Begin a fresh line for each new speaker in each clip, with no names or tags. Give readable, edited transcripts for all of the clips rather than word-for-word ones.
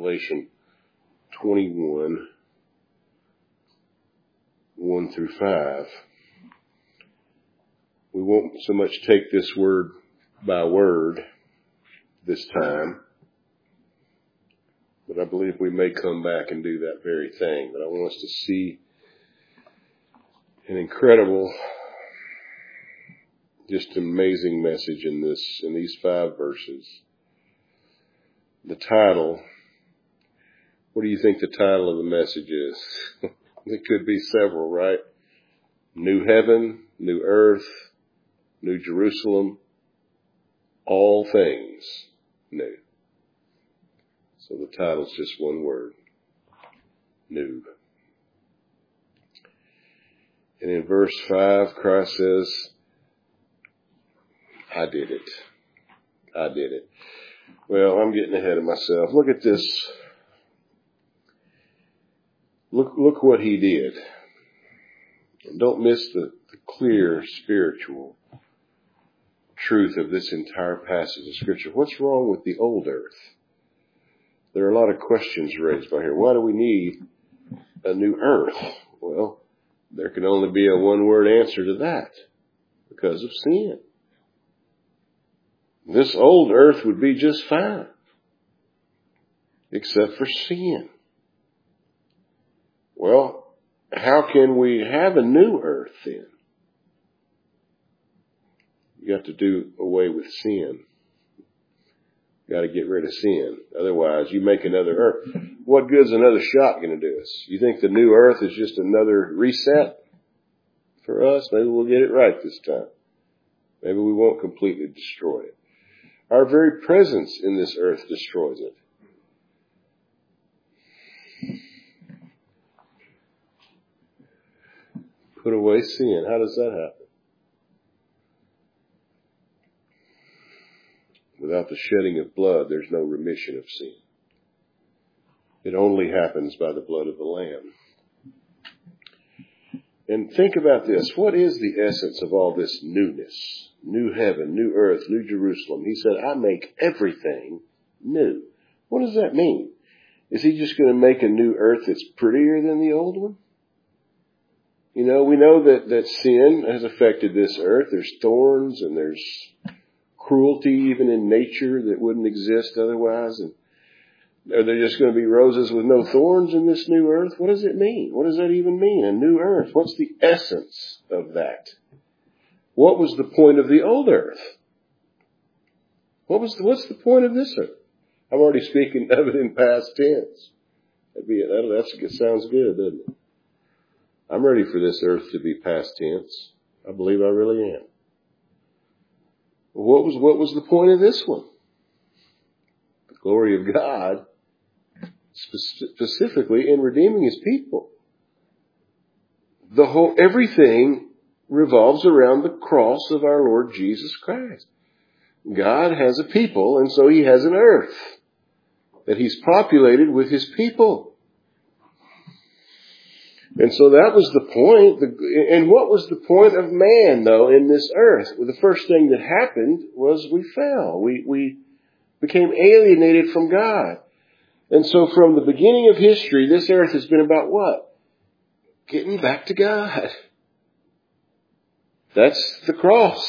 Revelation 21, 1 through 5. We won't so much take this word by word this time, but I believe we may come back and do that very thing. But I want us to see an incredible, just amazing message in these 5 verses. The title, what do you think the title of the message is? It could be several, right? New heaven, new earth, new Jerusalem, all things new. So the title's just one word, new. And in verse 5, Christ says, I did it. I did it. Well, I'm getting ahead of myself. Look at this. Look what he did. And don't miss the clear spiritual truth of this entire passage of Scripture. What's wrong with the old earth? There are a lot of questions raised by here. Why do we need a new earth? Well, there can only be a one-word answer to that. Because of sin. This old earth would be just fine. Except for sin. Well, how can we have a new earth then? You got to do away with sin. You got to get rid of sin. Otherwise, you make another earth. What good's another shot going to do us? You think the new earth is just another reset for us? Maybe we'll get it right this time. Maybe we won't completely destroy it. Our very presence in this earth destroys it. Put away sin. How does that happen? Without the shedding of blood, there's no remission of sin. It only happens by the blood of the Lamb. And think about this. What is the essence of all this newness? New heaven, new earth, new Jerusalem. He said, I make everything new. What does that mean? Is he just going to make a new earth that's prettier than the old one? You know, we know that sin has affected this earth. There's thorns and there's cruelty even in nature that wouldn't exist otherwise. And are there just going to be roses with no thorns in this new earth? What does it mean? What does that even mean? A new earth. What's the essence of that? What was the point of the old earth? What's the point of this earth? I'm already speaking of it in past tense. That sounds good, doesn't it? I'm ready for this earth to be past tense. I believe I really am. What was the point of this one? The glory of God, specifically in redeeming His people. Everything revolves around the cross of our Lord Jesus Christ. God has a people, and so He has an earth that He's populated with His people. And so that was the point. And what was the point of man, though, in this earth? Well, the first thing that happened was we fell. We became alienated from God. And so from the beginning of history, this earth has been about what? Getting back to God. That's the cross.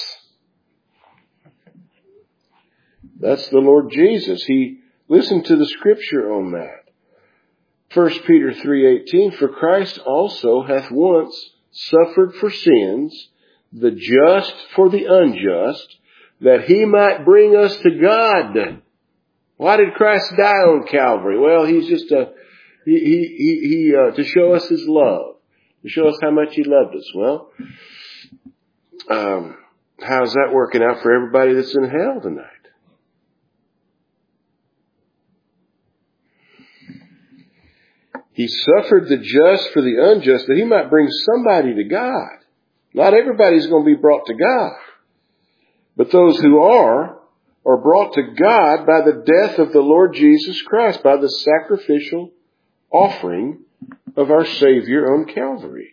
That's the Lord Jesus. Listen to the Scripture on that. 1 Peter 3:18, for Christ also hath once suffered for sins, the just for the unjust, that He might bring us to God. Why did Christ die on Calvary? Well, He's just to show us His love, to show us how much He loved us. Well, how's that working out for everybody that's in hell tonight? He suffered the just for the unjust that He might bring somebody to God. Not everybody's going to be brought to God. But those who are brought to God by the death of the Lord Jesus Christ, by the sacrificial offering of our Savior on Calvary.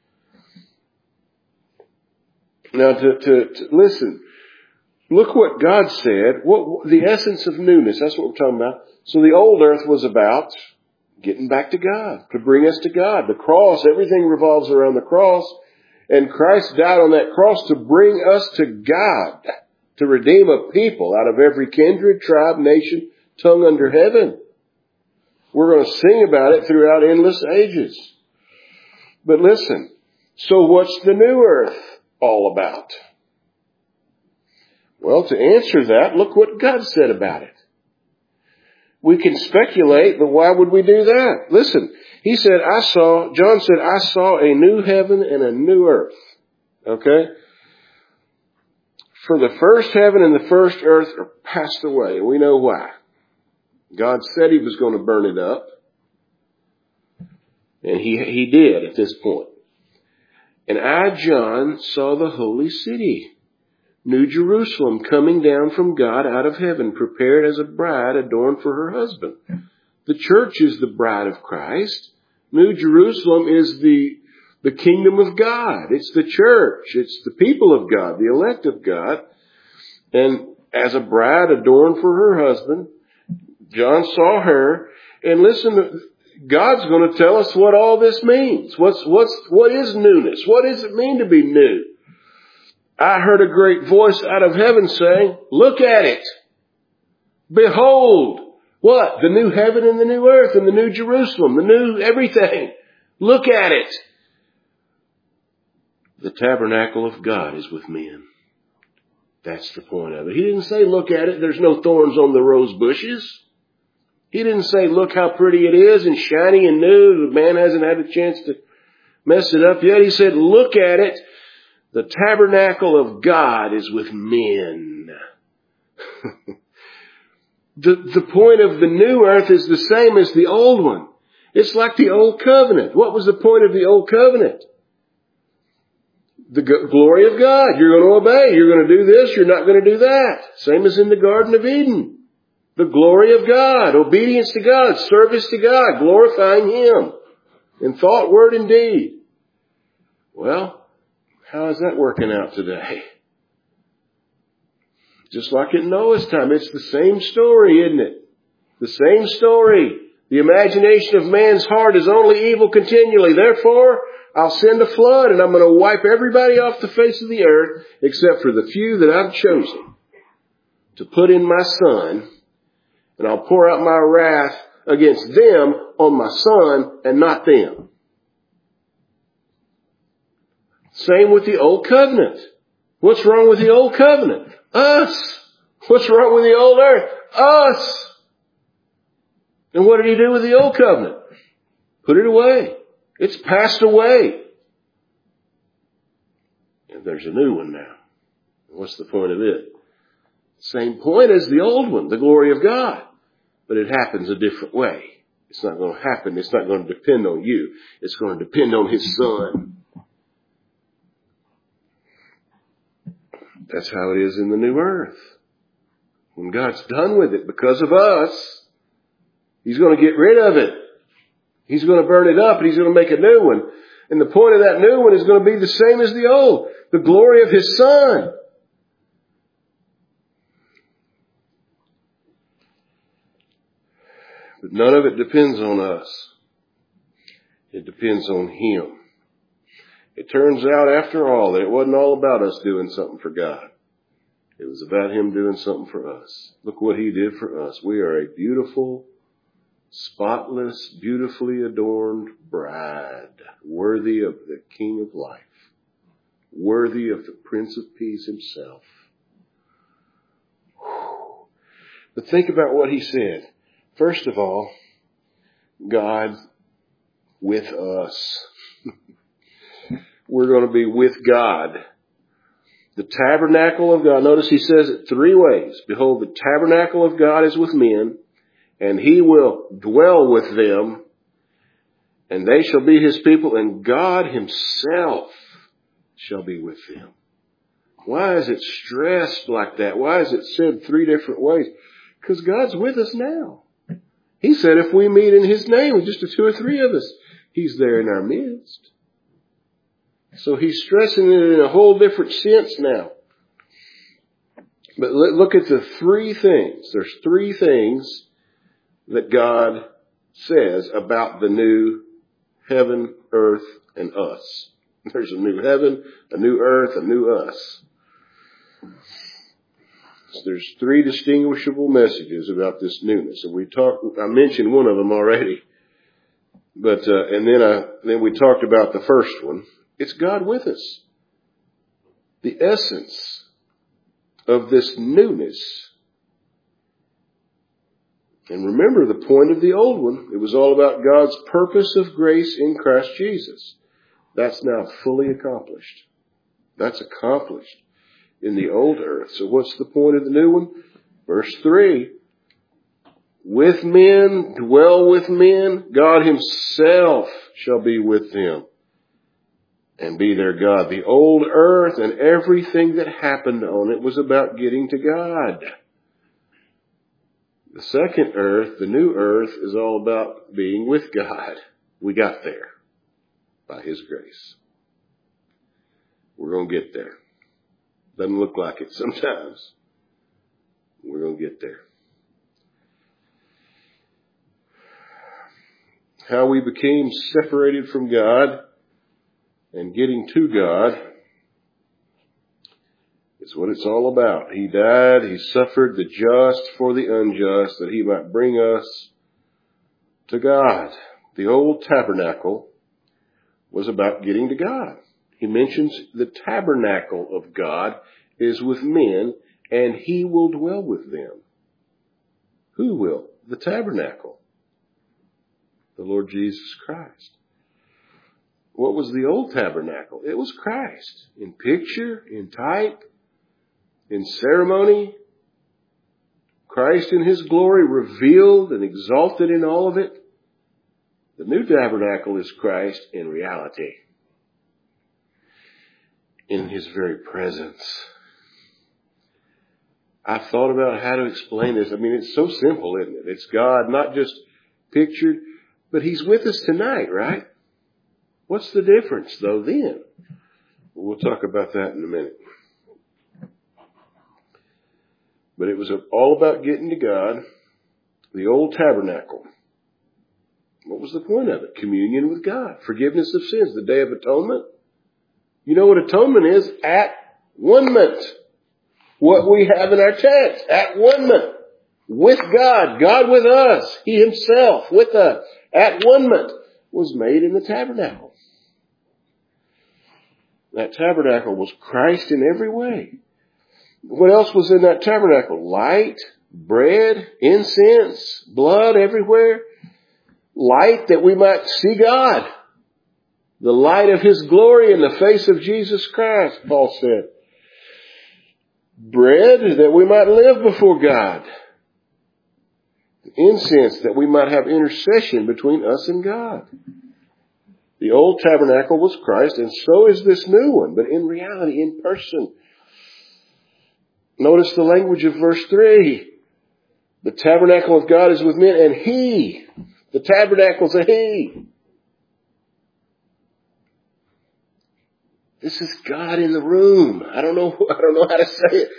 Now, to listen, look what God said. The essence of newness, that's what we're talking about. So the old earth was about getting back to God, to bring us to God. The cross, everything revolves around the cross. And Christ died on that cross to bring us to God, to redeem a people out of every kindred, tribe, nation, tongue under heaven. We're going to sing about it throughout endless ages. But listen, so what's the new earth all about? Well, to answer that, look what God said about it. We can speculate, but why would we do that? Listen, John said, I saw a new heaven and a new earth. Okay? For the first heaven and the first earth are passed away. We know why. God said He was going to burn it up. And He did at this point. And I, John, saw the holy city, New Jerusalem, coming down from God out of heaven, prepared as a bride adorned for her husband. The church is the bride of Christ. New Jerusalem is the kingdom of God. It's the church. It's the people of God, the elect of God. And as a bride adorned for her husband, John saw her. And listen, God's going to tell us what all this means. What is newness? What does it mean to be new? I heard a great voice out of heaven saying, look at it. Behold. What? The new heaven and the new earth and the new Jerusalem, the new everything. Look at it. The tabernacle of God is with men. That's the point of it. He didn't say, look at it. There's no thorns on the rose bushes. He didn't say, look how pretty it is and shiny and new. The man hasn't had a chance to mess it up yet. He said, look at it. The tabernacle of God is with men. The point of the new earth is the same as the old one. It's like the old covenant. What was the point of the old covenant? The glory of God. You're going to obey. You're going to do this. You're not going to do that. Same as in the Garden of Eden. The glory of God. Obedience to God. Service to God. Glorifying Him. In thought, word, and deed. Well, how is that working out today? Just like in Noah's time. It's the same story, isn't it? The same story. The imagination of man's heart is only evil continually. Therefore, I'll send a flood and I'm going to wipe everybody off the face of the earth except for the few that I've chosen to put in my Son. And I'll pour out my wrath against them on my Son and not them. Same with the old covenant. What's wrong with the old covenant? Us. What's wrong with the old earth? Us. And what did He do with the old covenant? Put it away. It's passed away. And there's a new one now. What's the point of it? Same point as the old one, the glory of God. But it happens a different way. It's not going to happen. It's not going to depend on you. It's going to depend on His Son. That's how it is in the new earth. When God's done with it because of us, He's going to get rid of it. He's going to burn it up and He's going to make a new one. And the point of that new one is going to be the same as the old. The glory of His Son. But none of it depends on us. It depends on Him. It turns out, after all, that it wasn't all about us doing something for God. It was about Him doing something for us. Look what He did for us. We are a beautiful, spotless, beautifully adorned bride, worthy of the King of life, worthy of the Prince of Peace Himself. But think about what He said. First of all, God with us. We're going to be with God. The tabernacle of God. Notice He says it three ways. Behold, the tabernacle of God is with men, and He will dwell with them, and they shall be His people, and God Himself shall be with them. Why is it stressed like that? Why is it said three different ways? Because God's with us now. He said if we meet in His name, just the two or three of us, He's there in our midst. So He's stressing it in a whole different sense now. But look at the three things. There's three things that God says about the new heaven, earth, and us. There's a new heaven, a new earth, a new us. So there's three distinguishable messages about this newness. And I mentioned one of them already. But, and then we talked about the first one. It's God with us. The essence of this newness. And remember the point of the old one. It was all about God's purpose of grace in Christ Jesus. That's now fully accomplished. That's accomplished in the old earth. So what's the point of the new one? Verse 3. With men, dwell with men, God himself shall be with them and be their God. The old earth and everything that happened on it was about getting to God. The second earth, the new earth, is all about being with God. We got there by his grace. We're going to get there. Doesn't look like it sometimes. We're going to get there. How we became separated from God and getting to God is what it's all about. He died, he suffered the just for the unjust, that he might bring us to God. The old tabernacle was about getting to God. He mentions the tabernacle of God is with men, and he will dwell with them. Who will? The tabernacle. The Lord Jesus Christ. What was the old tabernacle? It was Christ. In picture, in type, in ceremony. Christ in his glory revealed and exalted in all of it. The new tabernacle is Christ in reality. In his very presence. I've thought about how to explain this. I mean, it's so simple, isn't it? It's God not just pictured, but he's with us tonight, right? What's the difference, though, then? We'll talk about that in a minute. But it was all about getting to God, the old tabernacle. What was the point of it? Communion with God, forgiveness of sins, the Day of Atonement. You know what atonement is? At-one-ment. What we have in our text, at-one-ment. With God, God with us, he himself with us. At-one-ment was made in the tabernacle. That tabernacle was Christ in every way. What else was in that tabernacle? Light, bread, incense, blood everywhere. Light that we might see God. The light of his glory in the face of Jesus Christ, Paul said. Bread that we might live before God. Incense that we might have intercession between us and God. The old tabernacle was Christ, and so is this new one, but in reality, in person. Notice the language of verse 3. The tabernacle of God is with men, and he, the tabernacle's a he. This is God in the room. I don't know how to say it.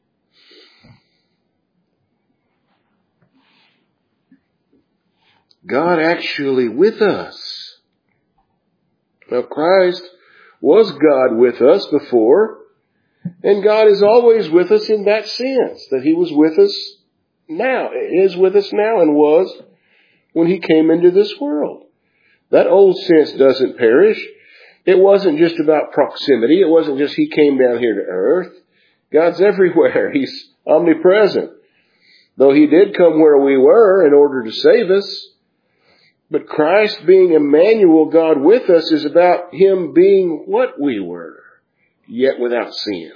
God actually with us. Now Christ was God with us before, and God is always with us in that sense, that he was with us now, is with us now and was when he came into this world. That old sense doesn't perish. It wasn't just about proximity. It wasn't just he came down here to earth. God's everywhere. He's omnipresent. Though he did come where we were in order to save us. But Christ being Emmanuel, God with us, is about him being what we were, yet without sin.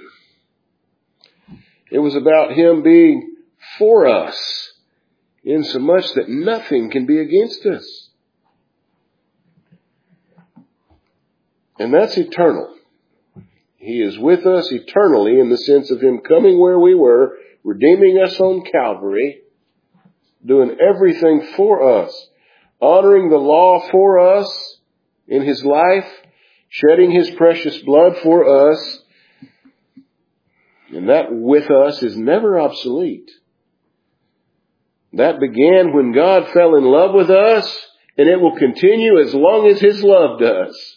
It was about him being for us, insomuch that nothing can be against us. And that's eternal. He is with us eternally in the sense of him coming where we were, redeeming us on Calvary, doing everything for us, honoring the law for us in his life, shedding his precious blood for us. And that with us is never obsolete. That began when God fell in love with us, and it will continue as long as His love does.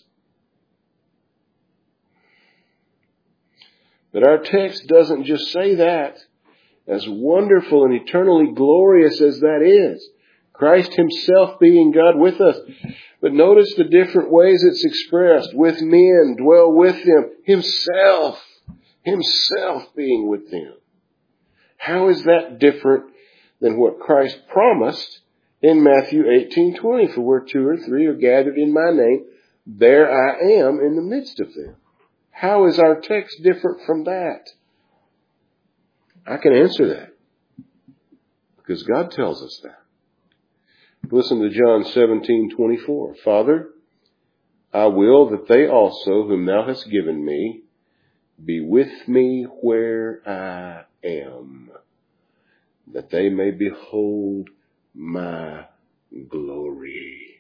But our text doesn't just say that. As wonderful and eternally glorious as that is, Christ Himself being God with us. But notice the different ways it's expressed. With men, dwell with them. Himself being with them. How is that different than what Christ promised in Matthew 18:20? For where 2 or 3 are gathered in my name, there I am in the midst of them. How is our text different from that? I can answer that, because God tells us that. Listen to John 17:24. Father, I will that they also, whom thou hast given me, be with me where I am, that they may behold my glory.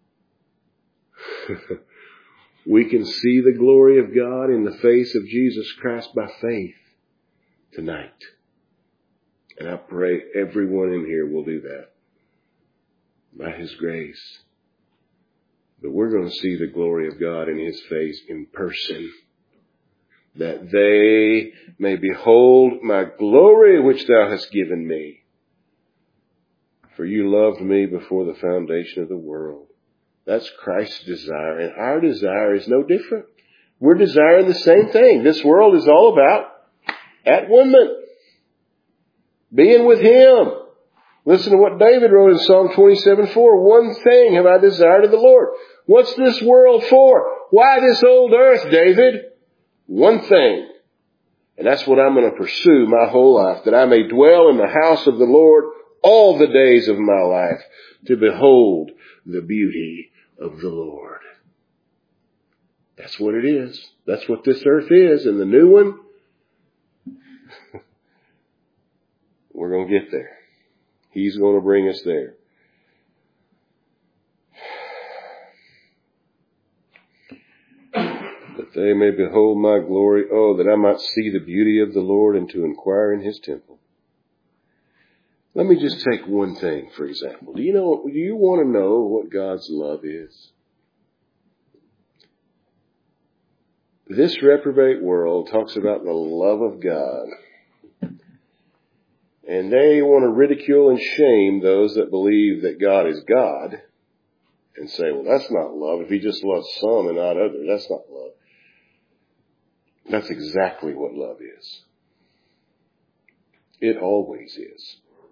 We can see the glory of God in the face of Jesus Christ by faith tonight. And I pray everyone in here will do that by His grace. But we're going to see the glory of God in His face in person, that they may behold my glory which thou hast given me. For you loved me before the foundation of the world. That's Christ's desire, and our desire is no different. We're desiring the same thing. This world is all about at-one-ment, being with Him. Listen to what David wrote in Psalm 27:4. One thing have I desired of the Lord. What's this world for? Why this old earth, David? One thing. And that's what I'm going to pursue my whole life, that I may dwell in the house of the Lord all the days of my life, to behold the beauty of the Lord. That's what it is. That's what this earth is. And the new one, we're going to get there. He's going to bring us there. That they may behold my glory. Oh, that I might see the beauty of the Lord and to inquire in His temple. Let me just take one thing, for example. Do you want to know what God's love is? This reprobate world talks about the love of God. And they want to ridicule and shame those that believe that God is God and say, well, that's not love. If He just loves some and not others, that's not love. That's exactly what love is. It always is.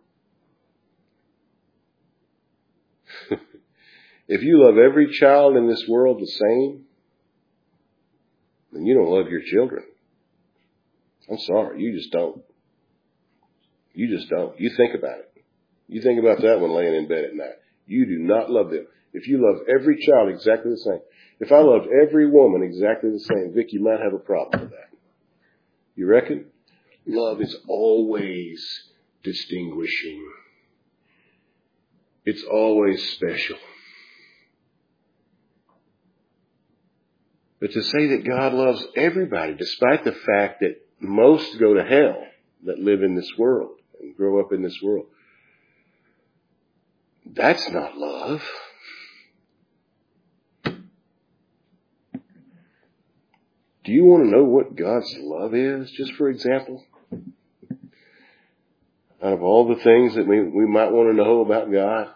If you love every child in this world the same, then you don't love your children. I'm sorry, you just don't. You just don't. You think about it. You think about that when laying in bed at night. You do not love them. If you love every child exactly the same. If I loved every woman exactly the same, Vic, you might have a problem with that. You reckon? Love is always distinguishing. It's always special. But to say that God loves everybody, despite the fact that most go to hell that live in this world and grow up in this world, that's not love. Do you want to know what God's love is, just for example? Out of all the things that we might want to know about God,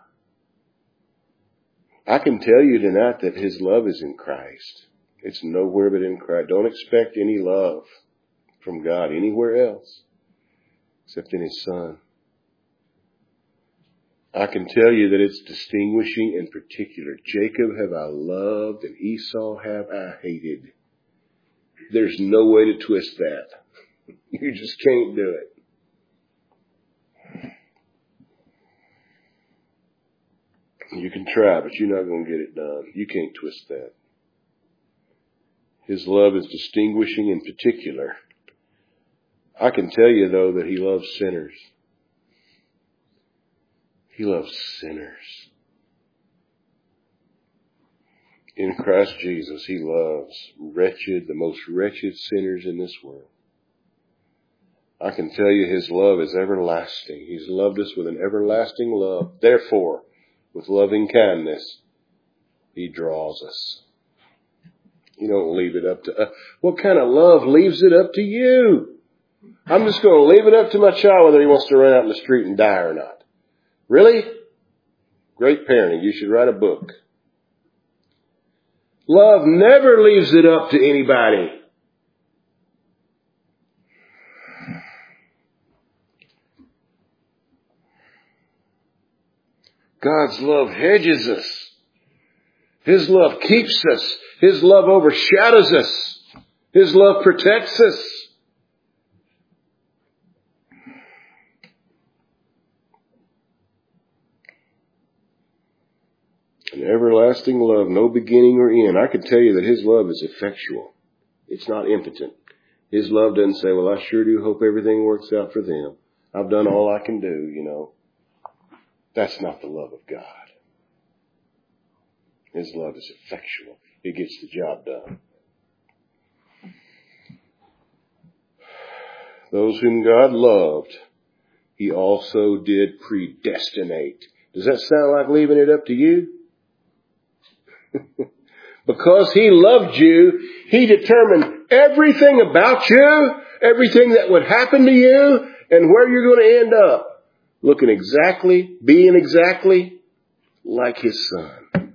I can tell you tonight that His love is in Christ. It's nowhere but in Christ. Don't expect any love from God anywhere else except in His Son. I can tell you that it's distinguishing in particular. Jacob have I loved and Esau have I hated. There's no way to twist that. You just can't do it. You can try, but you're not going to get it done. You can't twist that. His love is distinguishing in particular. I can tell you, though, that He loves sinners. He loves sinners. In Christ Jesus, He loves the most wretched sinners in this world. I can tell you His love is everlasting. He's loved us with an everlasting love. Therefore, with loving kindness, He draws us. You don't leave it up to us. What kind of love leaves it up to you? I'm just going to leave it up to my child whether he wants to run out in the street and die or not. Really? Great parenting. You should write a book. Love never leaves it up to anybody. God's love hedges us. His love keeps us. His love overshadows us. His love protects us. An everlasting love, no beginning or end. I can tell you that His love is effectual. It's not impotent. His love doesn't say, well, I sure do hope everything works out for them. I've done all I can do, you know. That's not the love of God. His love is effectual. It gets the job done. Those whom God loved, He also did predestinate. Does that sound like leaving it up to you? Because He loved you, He determined everything about you, everything that would happen to you, and where you're going to end up. Looking exactly, being exactly like His Son.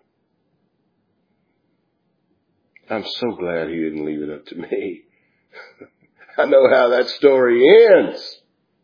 I'm so glad He didn't leave it up to me. I know how that story ends.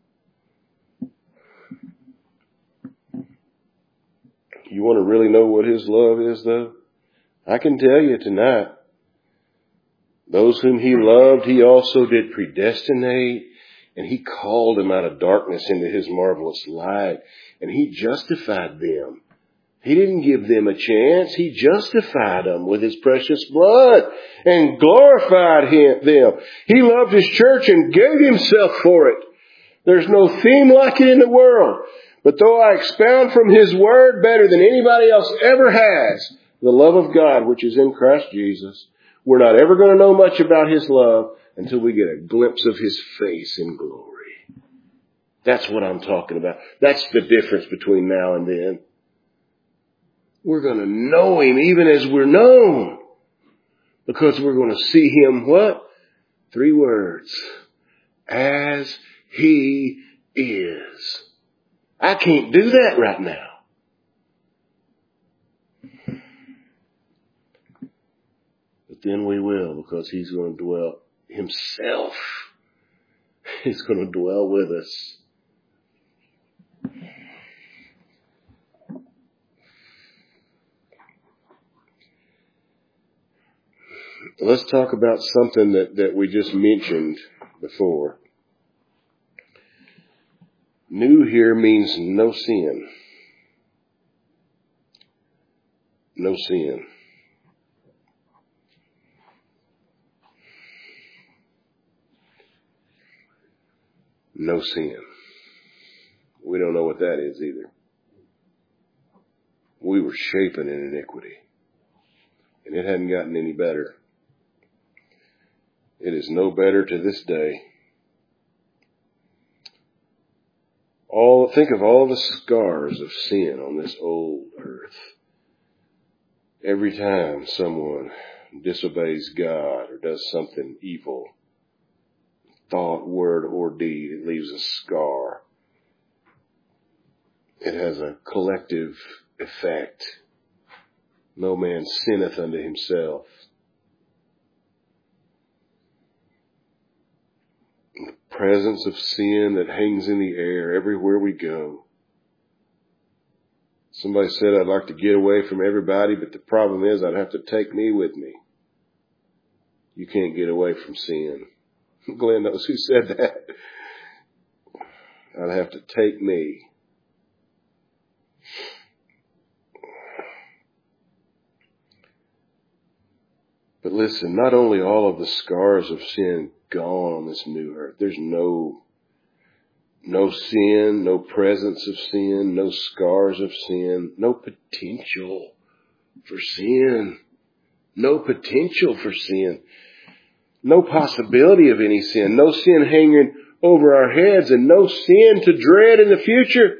You want to really know what His love is, though? I can tell you tonight. Those whom He loved, He also did predestinate. And He called them out of darkness into His marvelous light. And He justified them. He didn't give them a chance. He justified them with His precious blood and glorified them. He loved His church and gave Himself for it. There's no theme like it in the world. But though I expound from His word better than anybody else ever has, the love of God which is in Christ Jesus, we're not ever going to know much about His love until we get a glimpse of His face in glory. That's what I'm talking about. That's the difference between now and then. We're going to know Him even as we're known. Because we're going to see Him what? 3 words. As He is. I can't do that right now. But then we will, because He's going to dwell Himself. He's going to dwell with us. Let's talk about something that we just mentioned before. New here means no sin. No sin. No sin. We don't know what that is either. We were shapen in iniquity. And it hadn't gotten any better. It is no better to this day. Think of all the scars of sin on this old earth. Every time someone disobeys God or does something evil, thought, word, or deed, it leaves a scar. It has a collective effect. No man sinneth unto himself. The presence of sin that hangs in the air everywhere we go. Somebody said I'd like to get away from everybody, but the problem is I'd have to take me with me. You can't get away from sin. Glenn knows who said that. I'd have to take me. But listen, not only all of the scars of sin gone on this new earth, there's no sin, no presence of sin, no scars of sin, no potential for sin, no potential for sin, no possibility of any sin, no sin hanging over our heads and no sin to dread in the future.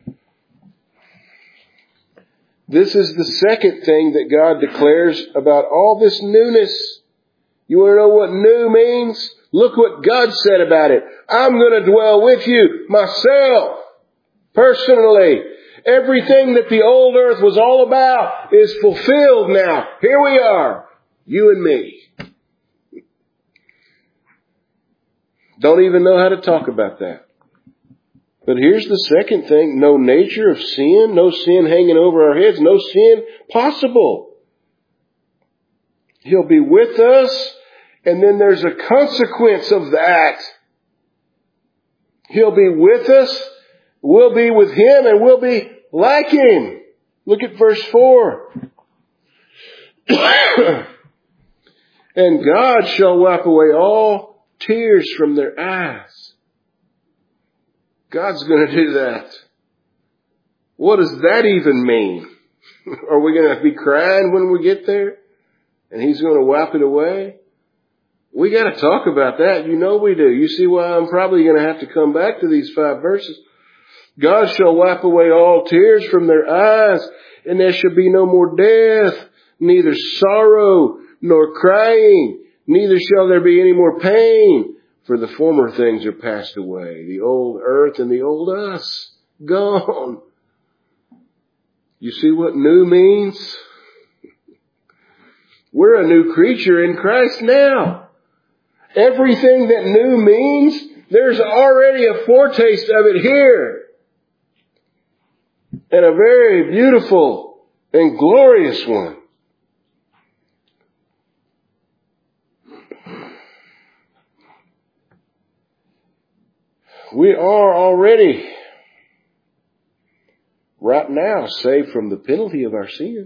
This is the second thing that God declares about all this newness. You want to know what new means? Look what God said about it. I'm going to dwell with you, myself, personally. Everything that the old earth was all about is fulfilled now. Here we are, you and me. Don't even know how to talk about that. But here's the second thing. No nature of sin, no sin hanging over our heads, no sin possible. He'll be with us, and then there's a consequence of that. He'll be with us, we'll be with Him, and we'll be like Him. Look at verse 4. And God shall wipe away all tears from their eyes. God's going to do that. What does that even mean? Are we going to be crying when we get there? And He's going to wipe it away? We got to talk about that. You know we do. You see why I'm probably going to have to come back to these 5 verses. God shall wipe away all tears from their eyes, and there shall be no more death, neither sorrow nor crying, neither shall there be any more pain. For the former things are passed away. The old earth and the old us. Gone. You see what new means? We're a new creature in Christ now. Everything that new means, there's already a foretaste of it here. And a very beautiful and glorious one. We are already, right now, saved from the penalty of our sin.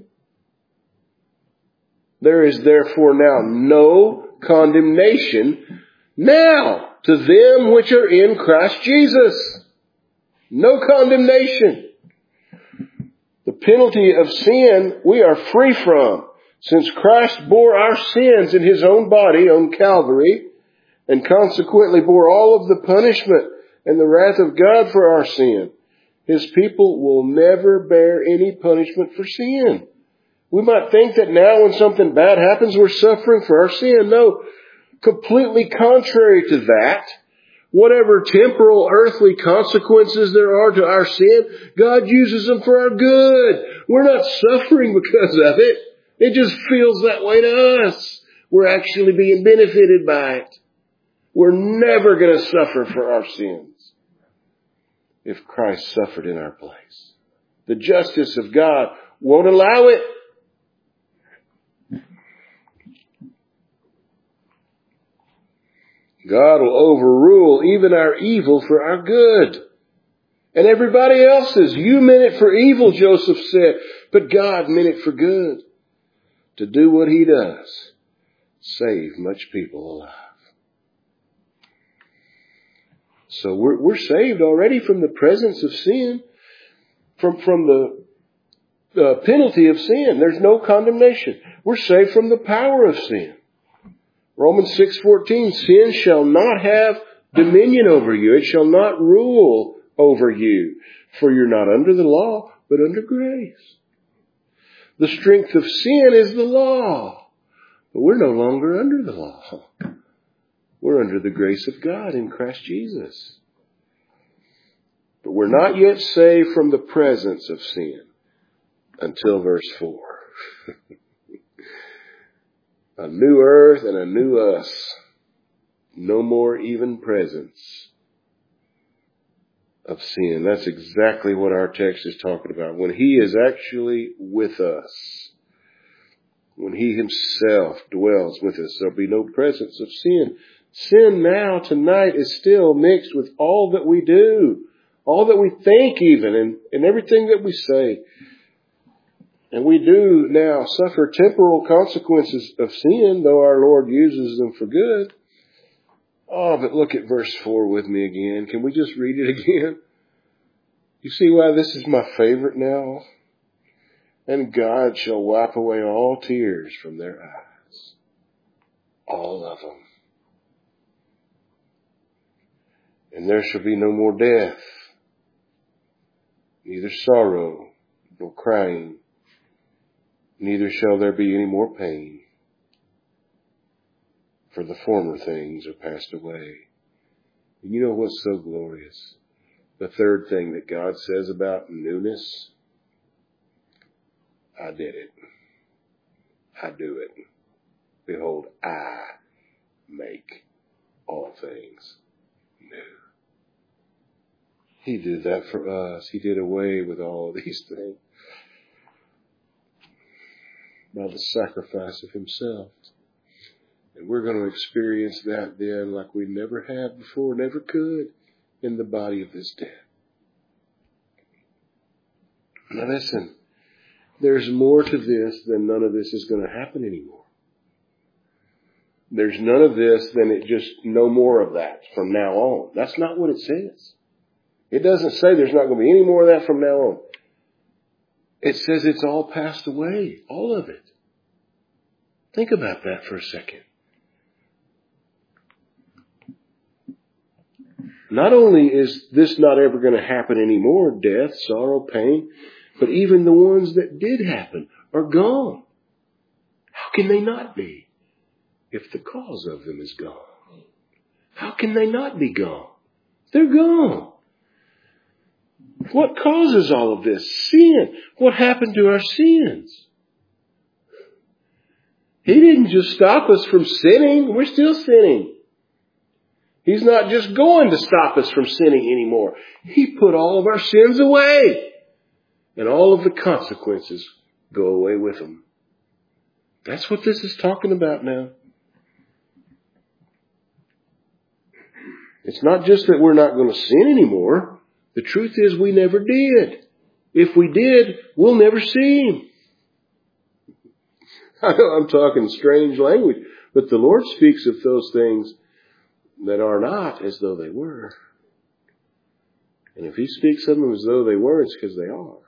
There is therefore now no condemnation now to them which are in Christ Jesus. No condemnation. The penalty of sin we are free from, since Christ bore our sins in His own body on Calvary, and consequently bore all of the punishment and the wrath of God for our sin. His people will never bear any punishment for sin. We might think that now when something bad happens, we're suffering for our sin. No, completely contrary to that. Whatever temporal, earthly consequences there are to our sin, God uses them for our good. We're not suffering because of it. It just feels that way to us. We're actually being benefited by it. We're never going to suffer for our sins if Christ suffered in our place. The justice of God won't allow it. God will overrule even our evil for our good. And everybody else's. You meant it for evil, Joseph said, but God meant it for good. To do what He does. Save much people alive. So we're saved already from the presence of sin, from the penalty of sin. There's no condemnation. We're saved from the power of sin. Romans 6:14, sin shall not have dominion over you. It shall not rule over you. For you're not under the law, but under grace. The strength of sin is the law. But we're no longer under the law. We're under the grace of God in Christ Jesus. But we're not yet saved from the presence of sin until verse 4. A new earth and a new us. No more even presence of sin. That's exactly what our text is talking about. When He is actually with us. When He Himself dwells with us, there'll be no presence of sin. Sin now, tonight, is still mixed with all that we do, all that we think even, and everything that we say. And we do now suffer temporal consequences of sin, though our Lord uses them for good. Oh, but look at verse 4 with me again. Can we just read it again? You see why this is my favorite now? And God shall wipe away all tears from their eyes. All of them. And there shall be no more death, neither sorrow nor crying, neither shall there be any more pain, for the former things are passed away. And you know what's so glorious? The third thing that God says about newness, I did it. I do it. Behold, I make all things new. He did that for us. He did away with all these things by the sacrifice of himself. And we're going to experience that then like we never have before, never could, in the body of this death. Now listen, there's more to this than none of this is going to happen anymore. There's none of this than it just no more of that from now on. That's not what it says. It doesn't say there's not going to be any more of that from now on. It says it's all passed away, all of it. Think about that for a second. Not only is this not ever going to happen anymore, death, sorrow, pain, but even the ones that did happen are gone. How can they not be if the cause of them is gone? How can they not be gone? They're gone. What causes all of this? Sin. What happened to our sins? He didn't just stop us from sinning. We're still sinning. He's not just going to stop us from sinning anymore. He put all of our sins away. And all of the consequences go away with them. That's what this is talking about now. It's not just that we're not going to sin anymore. The truth is we never did. If we did, we'll never see him. I know I'm talking strange language, but the Lord speaks of those things that are not as though they were. And if he speaks of them as though they were, it's because they are.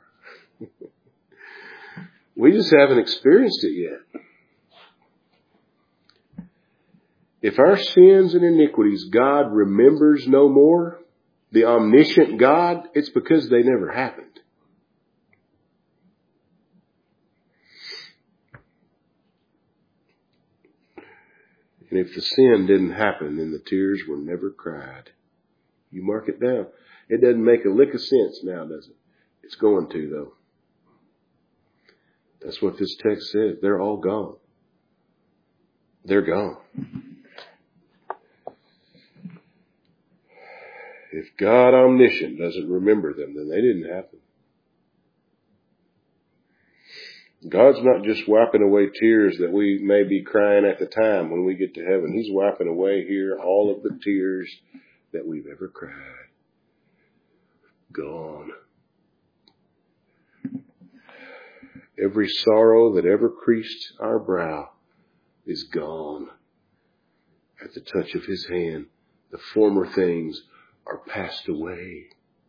We just haven't experienced it yet. If our sins and iniquities God remembers no more, the omniscient God, it's because they never happened. And if the sin didn't happen, then the tears were never cried. You mark it down. It doesn't make a lick of sense now, does it? It's going to, though. That's what this text says. They're all gone. They're gone. If God omniscient doesn't remember them, then they didn't happen. God's not just wiping away tears that we may be crying at the time when we get to heaven. He's wiping away here all of the tears that we've ever cried. Gone. Every sorrow that ever creased our brow is gone. At the touch of his hand, the former things are passed away.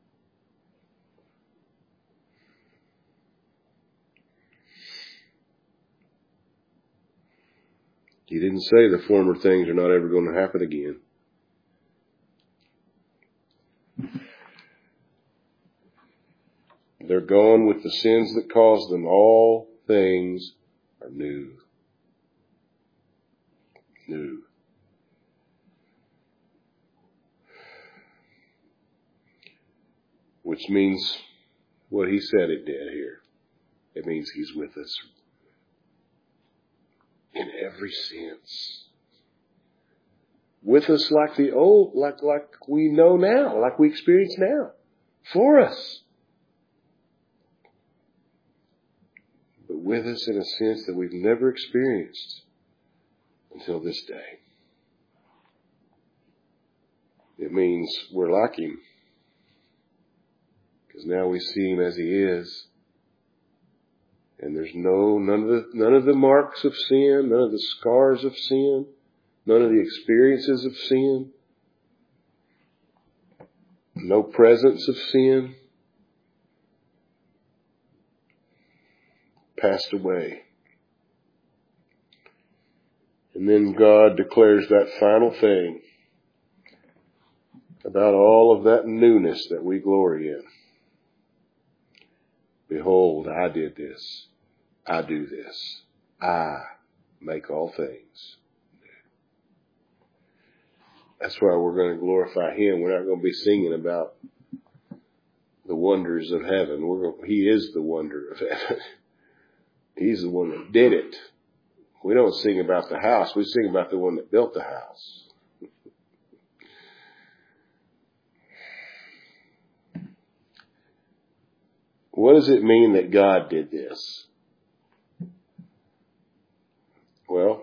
He didn't say the former things are not ever going to happen again. They're gone with the sins that caused them. All things are new. New. Which means what he said it did here. It means he's with us in every sense. With us like the old, like we know now, like we experience now. For us. But with us in a sense that we've never experienced until this day. It means we're like him. Because now we see him as he is. And there's none of the marks of sin, none of the scars of sin, none of the experiences of sin, no presence of sin. Passed away. And then God declares that final thing. about all of that newness that we glory in. Behold, I did this. I do this. I make all things new. That's why we're going to glorify Him. We're not going to be singing about the wonders of heaven. He is the wonder of heaven. He's the one that did it. We don't sing about the house. We sing about the one that built the house. What does it mean that God did this? Well,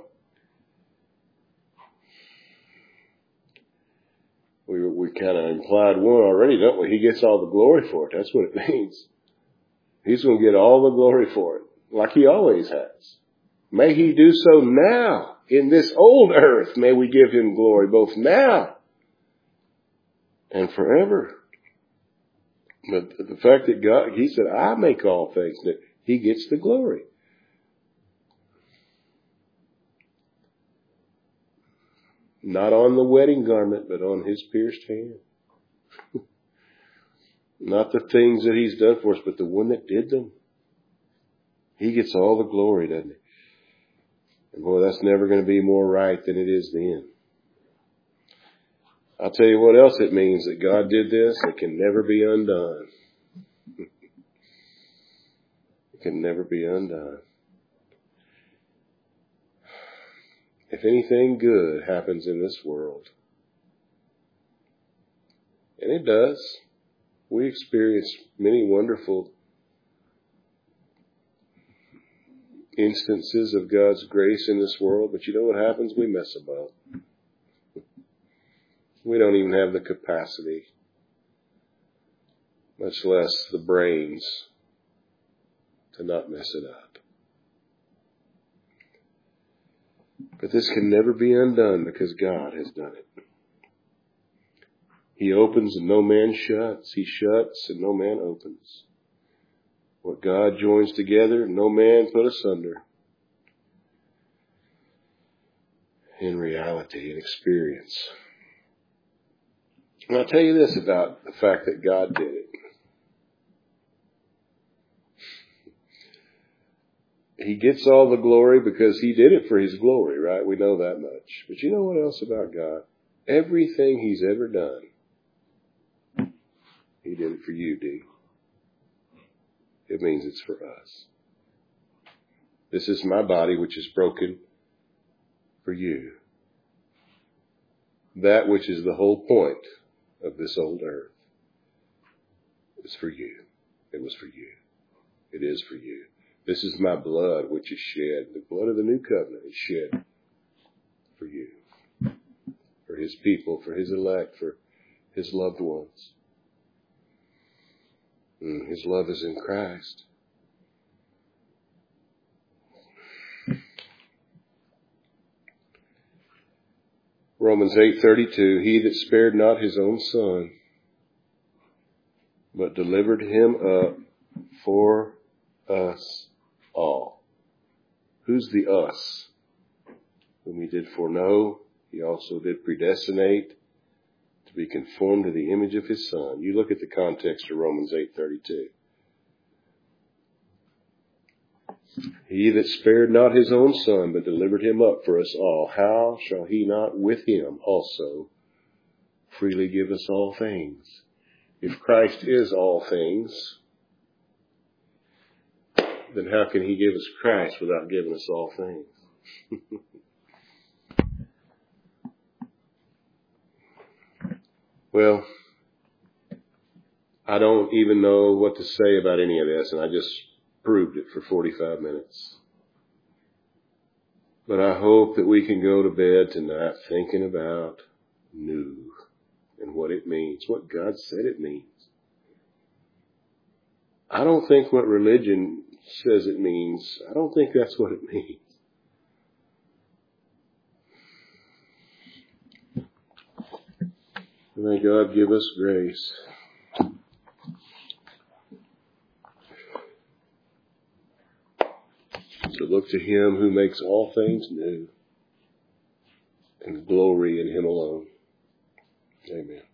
we kind of implied one already, don't we? He gets all the glory for it. That's what it means. He's going to get all the glory for it, like He always has. May He do so now. In this old earth, may we give Him glory both now and forever. But the fact that God, He said, I make all things, that He gets the glory. Not on the wedding garment, but on His pierced hand. Not the things that He's done for us, but the one that did them. He gets all the glory, doesn't He? And boy, that's never going to be more right than it is then. I'll tell you what else it means that God did this. It can never be undone. It can never be undone. If anything good happens in this world, and it does, we experience many wonderful instances of God's grace in this world, but you know what happens? We mess them up. We don't even have the capacity, much less the brains, to not mess it up. But this can never be undone because God has done it. He opens and no man shuts. He shuts and no man opens. What God joins together, no man put asunder. In reality and experience. And I'll tell you this about the fact that God did it. He gets all the glory because He did it for His glory, right? We know that much. But you know what else about God? Everything He's ever done, He did it for you, D. It means it's for us. This is my body which is broken for you. That which is the whole point of this old earth is for you. It was for you. It is for you. This is my blood which is shed. The blood of the new covenant is shed for you. For His people, for His elect, for His loved ones. His love is in Christ. Romans 8:32, He that spared not His own Son, but delivered Him up for us all. Who's the us? Whom He did foreknow, He also did predestinate to be conformed to the image of His Son. You look at the context of Romans 8:32. He that spared not His own Son, but delivered Him up for us all, how shall He not with Him also freely give us all things? If Christ is all things, then how can He give us Christ without giving us all things? Well, I don't even know what to say about any of this, and I just proved it for 45 minutes. But I hope that we can go to bed tonight thinking about new and what it means, what God said it means. I don't think what religion says it means, I don't think that's what it means. May God give us grace to look to Him who makes all things new and glory in Him alone. Amen.